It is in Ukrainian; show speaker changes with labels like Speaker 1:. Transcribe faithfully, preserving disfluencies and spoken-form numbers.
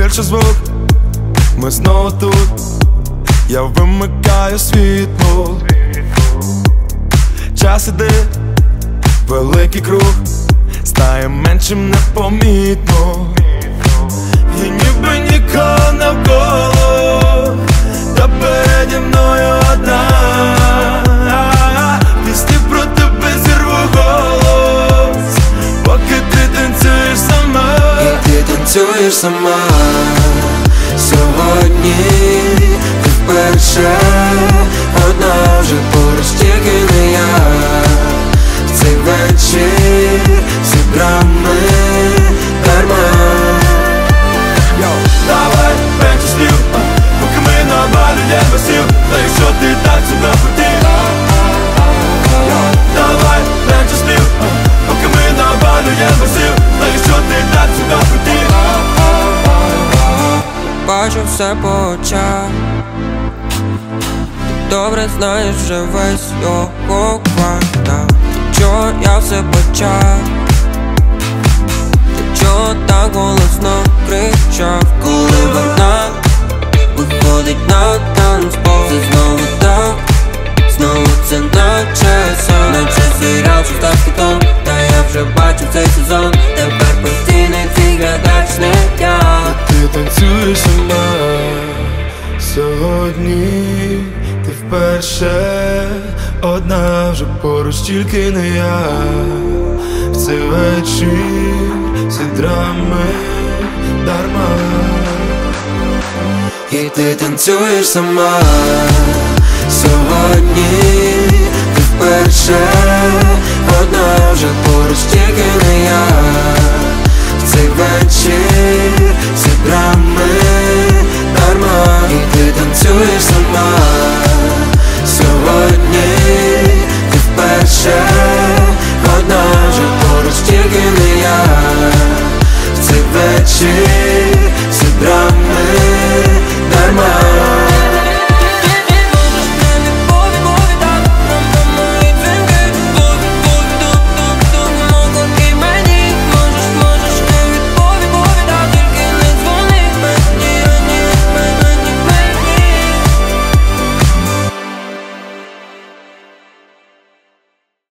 Speaker 1: більше звук, ми знову тут. Я вимикаю світло. Час іде, великий круг, стає меншим непомітно. І ніби нікого навколо, та переді мною одна. Пісні про тебе зірву голос, поки ти танцюєш сама.
Speaker 2: І ти танцюєш сама. Сьогодні ти вперше одна, вже поруч тільки не я. В цей вечір всі драми дарма.
Speaker 1: Йо, давай менше слів, поки ми на балю не басів. Та якщо ти так себе хотів. Йо, давай менше слів, поки ми на балю не басів. Та якщо ти так себе хотів.
Speaker 2: Бачу все по очах, ти добре знаєш вже весь його квартал. Чого я все почав? Ти чого так голосно кричав? Коли вона виходить на танцпол, це знову так, знову це наче сон, наче серіал, що став хітом. Та я вже бачу цей сезон, тепер постійний твій глядач не я.
Speaker 1: Ти танцюєш сама. Сьогодні ти вперше одна, вже поруч тільки не я. В цей вечір всі драми дарма.
Speaker 2: І ти танцюєш сама. Сьогодні ти вперше одна, вже поруч тільки не я. В цей вечір всі драми дарма. І ти танцюєш сама. Сьогодні ти вперше одна, вже поруч тільки не я. В цей вечір